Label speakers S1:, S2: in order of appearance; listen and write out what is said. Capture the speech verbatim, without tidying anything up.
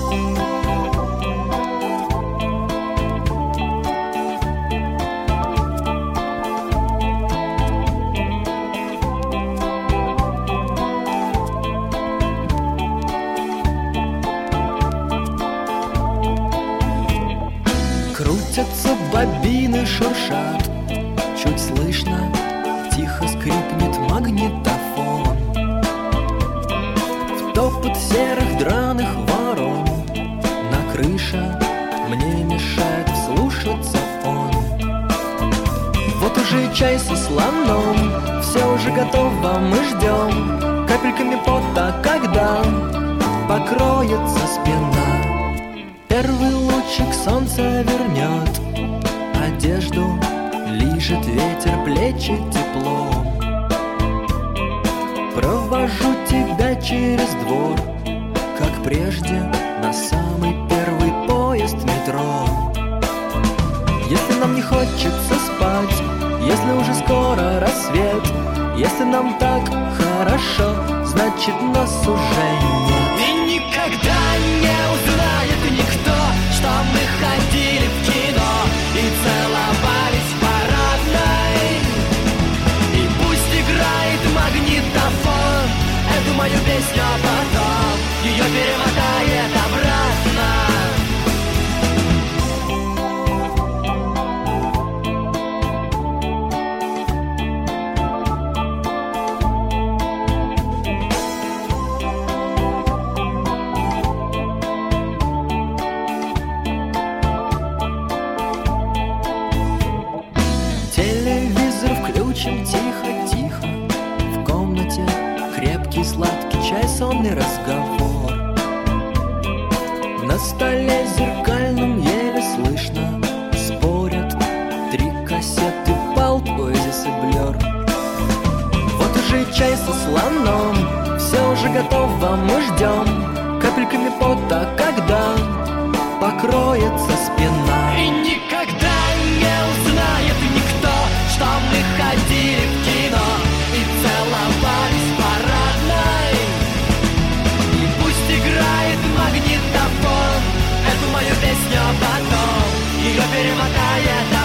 S1: Крутятся бобины, шуршат, чуть слышно, тихо скрипнет магнитофон. В топот серых драных ворон на крыше мне мешает вслушаться он. Вот уже чай со слоном, все уже готово, мы ждем капельками пота, когда покроется спина. Первый лучик солнца вернет одежду, лижет ветер плечи теплом. Провожу тебя через двор, как прежде, на самый первый поезд метро. Если нам не хочется спать, если уже скоро рассвет, если нам так хорошо, значит нас уже нет. И никогда не узнает никто, что мы ходили в кино и целовались в парадной. И пусть играет магнитофон эту мою песню, а потом ее перемотает обратно. Тихо-тихо, в комнате крепкий сладкий чай, сонный разговор. На столе зеркальном еле слышно спорят три кассеты Pulp, Oasis и Blur. Вот уже чай со слоном, все уже готово, мы ждем капельками пота, когда покроется спина. И никогда не узнает никто, что мы ходили в кино и целовались в парадной. И пусть играет магнитофон эту мою песню, а потом ее перемотает